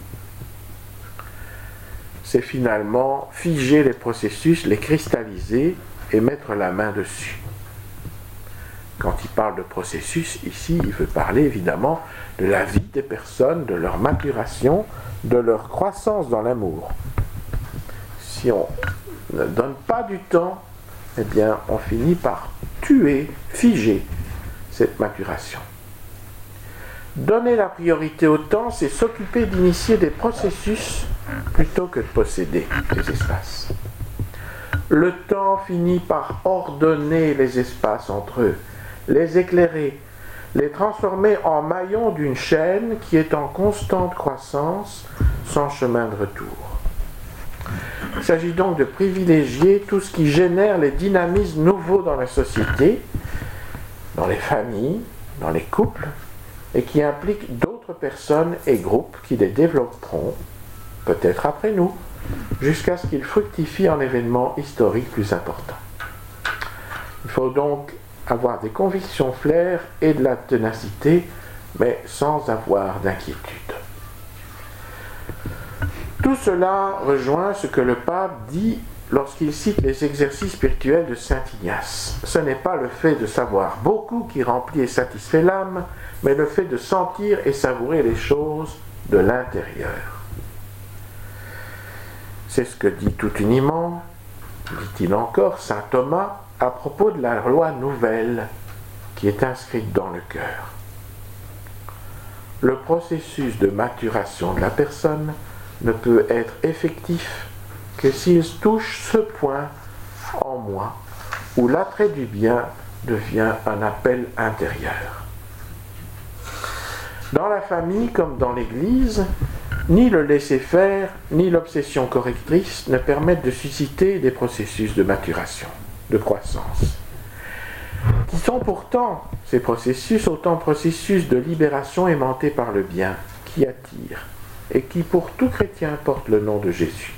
A: C'est finalement figer les processus, les cristalliser et mettre la main dessus. Quand il parle de processus, ici, il veut parler évidemment de la vie des personnes, de leur maturation, de leur croissance dans l'amour. Si on ne donne pas du temps, eh bien, on finit par tuer, figer cette maturation. Donner la priorité au temps, c'est s'occuper d'initier des processus plutôt que de posséder les espaces. Le temps finit par ordonner les espaces entre eux, les éclairer, les transformer en maillons d'une chaîne qui est en constante croissance, sans chemin de retour. Il s'agit donc de privilégier tout ce qui génère les dynamismes nouveaux dans la société, dans les familles, dans les couples, et qui implique d'autres personnes et groupes qui les développeront, peut-être après nous, jusqu'à ce qu'ils fructifient en événements historiques plus importants. Il faut donc avoir des convictions claires et de la ténacité, mais sans avoir d'inquiétude. Tout cela rejoint ce que le pape dit lorsqu'il cite les exercices spirituels de saint Ignace. Ce n'est pas le fait de savoir beaucoup qui remplit et satisfait l'âme, mais le fait de sentir et savourer les choses de l'intérieur. C'est ce que dit tout uniment dit-il encore, saint Thomas, à propos de la loi nouvelle qui est inscrite dans le cœur. Le processus de maturation de la personne ne peut être effectif que s'il touche ce point en moi où l'attrait du bien devient un appel intérieur. Dans la famille comme dans l'Église, ni le laisser-faire, ni l'obsession correctrice ne permettent de susciter des processus de maturation, de croissance, qui sont pourtant, ces processus, autant processus de libération aimantés par le bien, qui attirent, et qui pour tout chrétien portent le nom de Jésus.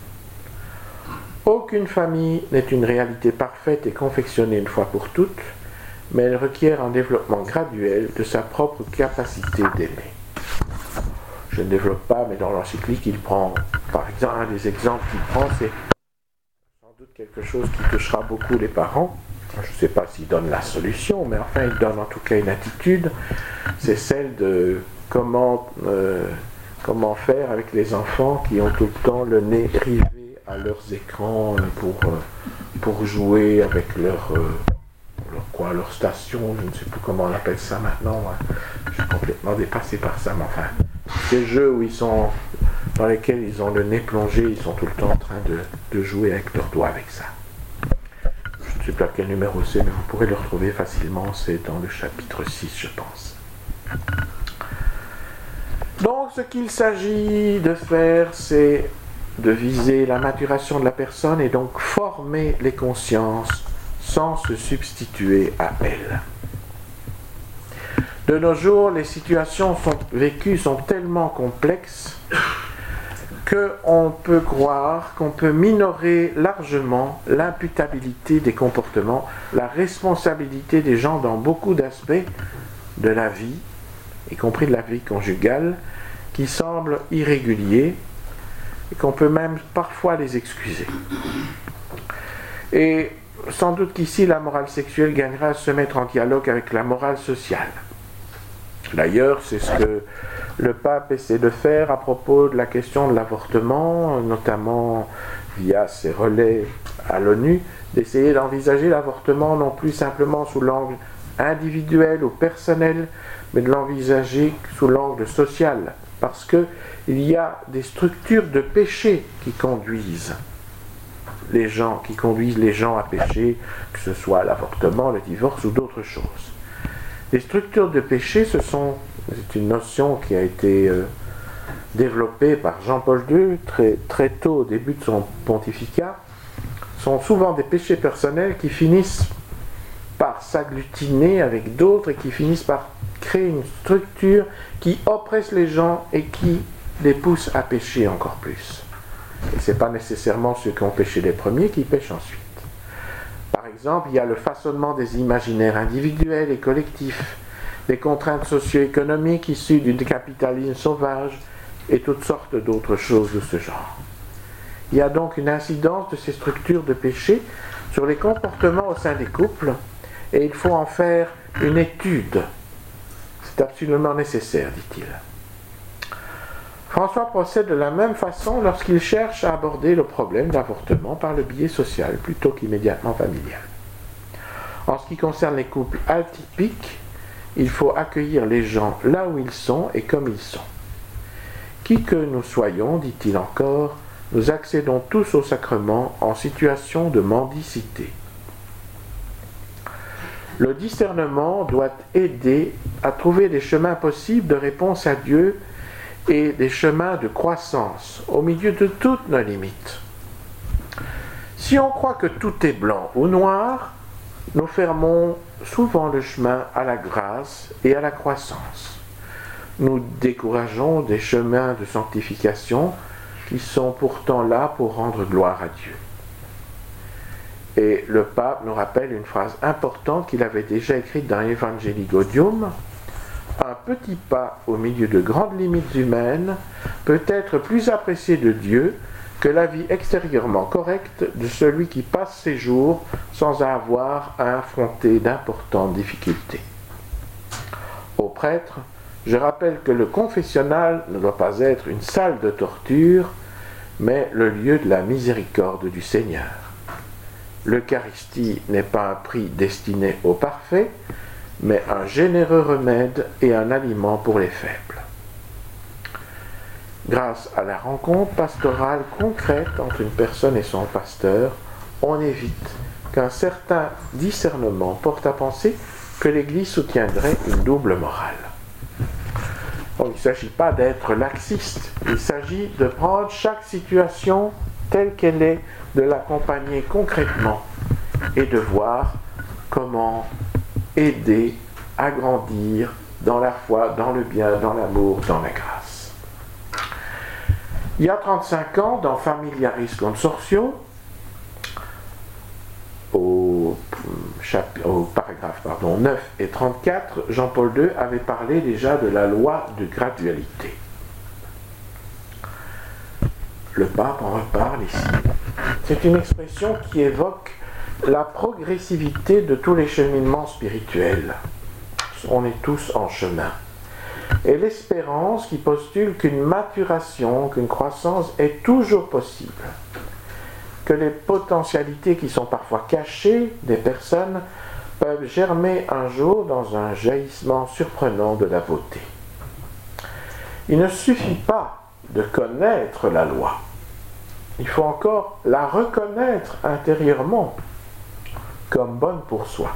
A: Aucune famille n'est une réalité parfaite et confectionnée une fois pour toutes, mais elle requiert un développement graduel de sa propre capacité d'aimer. Je ne développe pas, mais dans l'encyclique, il prend, par exemple, un des exemples qu'il prend, c'est sans doute quelque chose qui touchera beaucoup les parents. Je ne sais pas s'il donne la solution, mais enfin, il donne en tout cas une attitude. C'est celle de comment faire avec les enfants qui ont tout le temps le nez rivé à leurs écrans pour jouer avec leur station, je ne sais plus comment on appelle ça maintenant, je suis complètement dépassé par ça, mais enfin, ces jeux dans lesquels ils ont le nez plongé, ils sont tout le temps en train de jouer avec leurs doigts avec ça. Je ne sais pas quel numéro c'est, mais vous pourrez le retrouver facilement, c'est dans le chapitre 6, je pense. Donc, ce qu'il s'agit de faire, c'est de viser la maturation de la personne et donc former les consciences sans se substituer à elles. De nos jours, les situations vécues sont tellement complexes qu'on peut croire qu'on peut minorer largement l'imputabilité des comportements, la responsabilité des gens dans beaucoup d'aspects de la vie, y compris de la vie conjugale, qui semblent irréguliers et qu'on peut même parfois les excuser. Et sans doute qu'ici, la morale sexuelle gagnera à se mettre en dialogue avec la morale sociale. D'ailleurs, c'est ce que le pape essaie de faire à propos de la question de l'avortement, notamment via ses relais à l'ONU, d'essayer d'envisager l'avortement non plus simplement sous l'angle individuel ou personnel, mais de l'envisager sous l'angle social, parce qu'il y a des structures de péché qui conduisent les gens à pécher, que ce soit l'avortement, le divorce ou d'autres choses. Les structures de péché, c'est une notion qui a été développée par Jean-Paul II très tôt au début de son pontificat, sont souvent des péchés personnels qui finissent par s'agglutiner avec d'autres et qui finissent par créer une structure qui oppresse les gens et qui les pousse à pécher encore plus. Et ce n'est pas nécessairement ceux qui ont péché les premiers qui pêchent ensuite. Par exemple, il y a le façonnement des imaginaires individuels et collectifs, les contraintes socio-économiques issues du capitalisme sauvage et toutes sortes d'autres choses de ce genre. Il y a donc une incidence de ces structures de péché sur les comportements au sein des couples et il faut en faire une étude. C'est absolument nécessaire, dit-il. François procède de la même façon lorsqu'il cherche à aborder le problème d'avortement par le biais social plutôt qu'immédiatement familial. En ce qui concerne les couples atypiques, il faut accueillir les gens là où ils sont et comme ils sont. Qui que nous soyons, dit-il encore, nous accédons tous au sacrement en situation de mendicité. Le discernement doit aider à trouver des chemins possibles de réponse à Dieu et des chemins de croissance au milieu de toutes nos limites. Si on croit que tout est blanc ou noir, nous fermons souvent le chemin à la grâce et à la croissance. Nous décourageons des chemins de sanctification qui sont pourtant là pour rendre gloire à Dieu. Et le pape nous rappelle une phrase importante qu'il avait déjà écrite dans Evangelii Gaudium: un petit pas au milieu de grandes limites humaines peut être plus apprécié de Dieu que la vie extérieurement correcte de celui qui passe ses jours sans avoir à affronter d'importantes difficultés. Aux prêtres, je rappelle que le confessionnal ne doit pas être une salle de torture, mais le lieu de la miséricorde du Seigneur. l'Eucharistie n'est pas un prix destiné aux parfaits, mais un généreux remède et un aliment pour les faibles. Grâce à la rencontre pastorale concrète entre une personne et son pasteur, on évite qu'un certain discernement porte à penser que l'Église soutiendrait une double morale. Donc, il ne s'agit pas d'être laxiste, il s'agit de prendre chaque situation telle qu'elle est, de l'accompagner concrètement et de voir comment aider à grandir dans la foi, dans le bien, dans l'amour, dans la grâce. Il y a 35 ans, dans Familiaris Consortio, au paragraphe 9 et 34, Jean-Paul II avait parlé déjà de la loi de gradualité. Le pape en reparle ici. C'est une expression qui évoque la progressivité de tous les cheminements spirituels. On est tous en chemin. Et l'espérance qui postule qu'une maturation, qu'une croissance est toujours possible. Que les potentialités qui sont parfois cachées des personnes peuvent germer un jour dans un jaillissement surprenant de la beauté. Il ne suffit pas de connaître la loi. Il faut encore la reconnaître intérieurement comme bonne pour soi.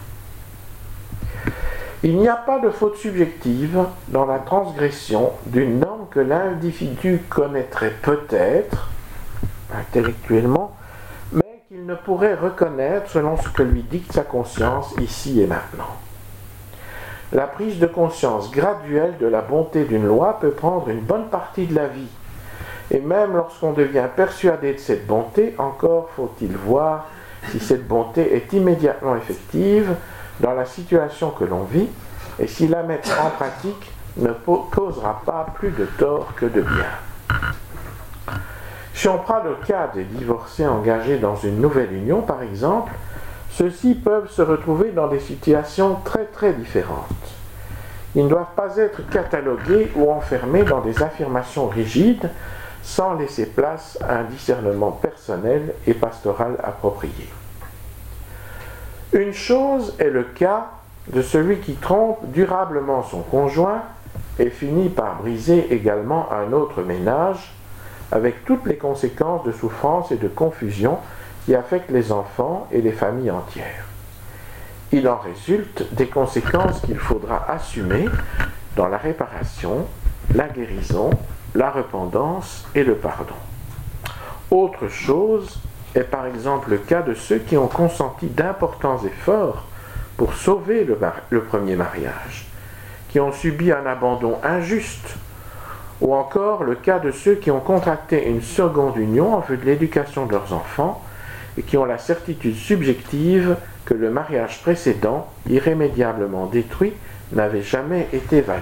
A: Il n'y a pas de faute subjective dans la transgression d'une norme que l'individu connaîtrait peut-être intellectuellement, mais qu'il ne pourrait reconnaître selon ce que lui dicte sa conscience ici et maintenant. La prise de conscience graduelle de la bonté d'une loi peut prendre une bonne partie de la vie, et même lorsqu'on devient persuadé de cette bonté, encore faut-il voir si cette bonté est immédiatement effective dans la situation que l'on vit, et si la mettre en pratique ne causera pas plus de tort que de bien. Si on prend le cas des divorcés engagés dans une nouvelle union, par exemple, ceux-ci peuvent se retrouver dans des situations très très différentes. Ils ne doivent pas être catalogués ou enfermés dans des affirmations rigides sans laisser place à un discernement personnel et pastoral approprié. Une chose est le cas de celui qui trompe durablement son conjoint et finit par briser également un autre ménage, avec toutes les conséquences de souffrance et de confusion qui affectent les enfants et les familles entières. Il en résulte des conséquences qu'il faudra assumer dans la réparation, la guérison, la repentance et le pardon. Autre chose est par exemple le cas de ceux qui ont consenti d'importants efforts pour sauver le premier mariage, qui ont subi un abandon injuste, ou encore le cas de ceux qui ont contracté une seconde union en vue de l'éducation de leurs enfants et qui ont la certitude subjective que le mariage précédent, irrémédiablement détruit, n'avait jamais été valide.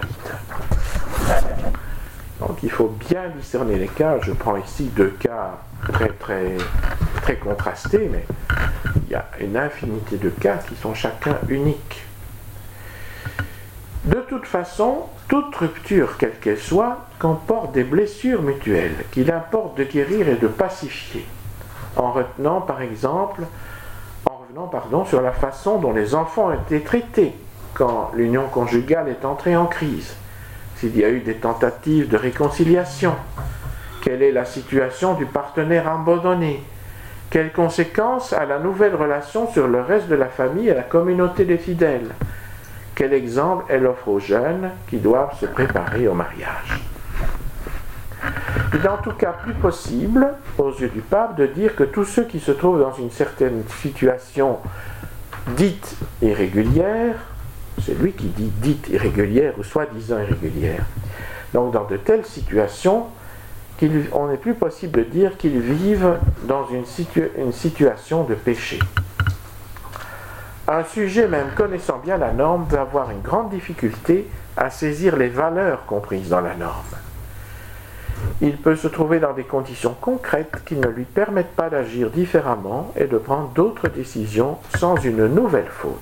A: Donc il faut bien discerner les cas. Je prends ici deux cas très contrastés, mais il y a une infinité de cas qui sont chacun uniques. De toute façon, toute rupture, quelle qu'elle soit, comporte des blessures mutuelles qu'il importe de guérir et de pacifier, en revenant sur la façon dont les enfants ont été traités quand l'union conjugale est entrée en crise, s'il y a eu des tentatives de réconciliation, quelle est la situation du partenaire abandonné, quelles conséquences a la nouvelle relation sur le reste de la famille et la communauté des fidèles, quel exemple elle offre aux jeunes qui doivent se préparer au mariage. Il est en tout cas plus possible, aux yeux du pape, de dire que tous ceux qui se trouvent dans une certaine situation dite irrégulière, c'est lui qui dit dite irrégulière ou soi-disant irrégulière, donc dans de telles situations, on n'est plus possible de dire qu'ils vivent dans une situation de péché. Un sujet, même connaissant bien la norme, peut avoir une grande difficulté à saisir les valeurs comprises dans la norme. Il peut se trouver dans des conditions concrètes qui ne lui permettent pas d'agir différemment et de prendre d'autres décisions sans une nouvelle faute.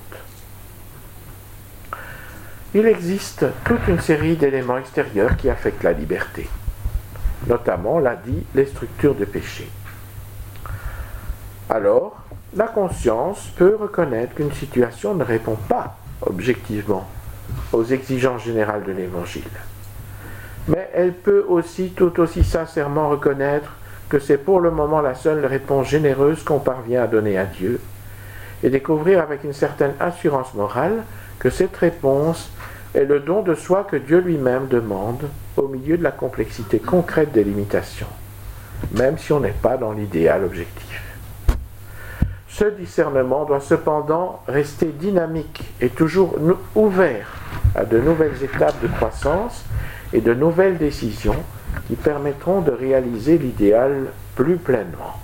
A: Il existe toute une série d'éléments extérieurs qui affectent la liberté, notamment, l'a dit, les structures de péché. Alors, la conscience peut reconnaître qu'une situation ne répond pas objectivement aux exigences générales de l'Évangile. Mais elle peut aussi tout aussi sincèrement reconnaître que c'est pour le moment la seule réponse généreuse qu'on parvient à donner à Dieu, et découvrir avec une certaine assurance morale que cette réponse est le don de soi que Dieu lui-même demande au milieu de la complexité concrète des limitations, même si on n'est pas dans l'idéal objectif. Ce discernement doit cependant rester dynamique et toujours ouvert à de nouvelles étapes de croissance et de nouvelles décisions qui permettront de réaliser l'idéal plus pleinement.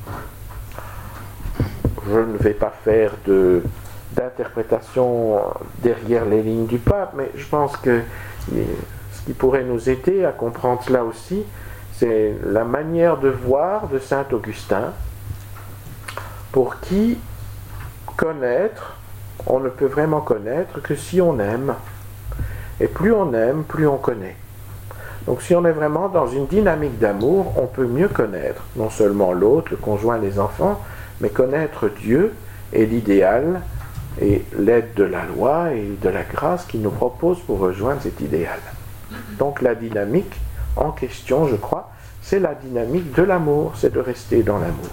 A: Je ne vais pas faire d'interprétation derrière les lignes du pape, mais je pense que ce qui pourrait nous aider à comprendre cela aussi, c'est la manière de voir de saint Augustin, pour qui connaître, on ne peut vraiment connaître que si on aime. Et plus on aime, plus on connaît. Donc si on est vraiment dans une dynamique d'amour, on peut mieux connaître, non seulement l'autre, le conjoint, les enfants, mais connaître Dieu et l'idéal et l'aide de la loi et de la grâce qu'il nous propose pour rejoindre cet idéal. Donc la dynamique en question, je crois, c'est la dynamique de l'amour, c'est de rester dans l'amour.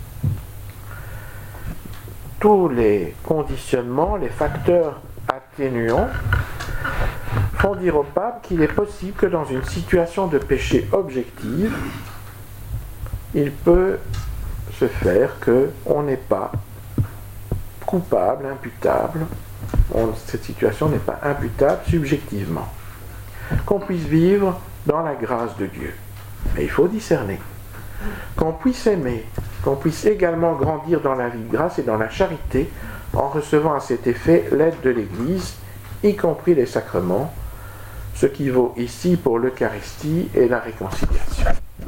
A: Tous les conditionnements, les facteurs atténuants font dire au pape qu'il est possible que dans une situation de péché objective, il peut se faire qu'on n'est pas coupable, imputable, cette situation n'est pas imputable subjectivement, qu'on puisse vivre dans la grâce de Dieu. Mais il faut discerner, qu'on puisse aimer, qu'on puisse également grandir dans la vie de grâce et dans la charité en recevant à cet effet l'aide de l'Église, y compris les sacrements, ce qui vaut ici pour l'Eucharistie et la réconciliation.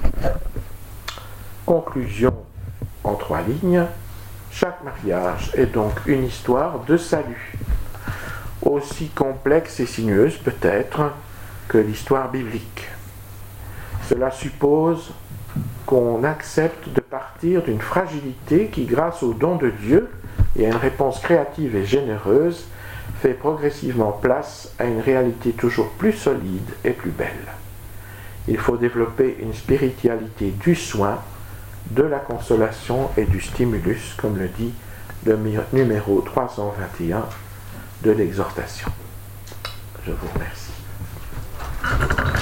A: Conclusion en 3 lignes. Chaque mariage est donc une histoire de salut, aussi complexe et sinueuse peut-être que l'histoire biblique. Cela suppose qu'on accepte de partir d'une fragilité qui, grâce au don de Dieu et à une réponse créative et généreuse, fait progressivement place à une réalité toujours plus solide et plus belle. Il faut développer une spiritualité du soin, de la consolation et du stimulus, comme le dit le numéro 321 de l'exhortation. Je vous remercie.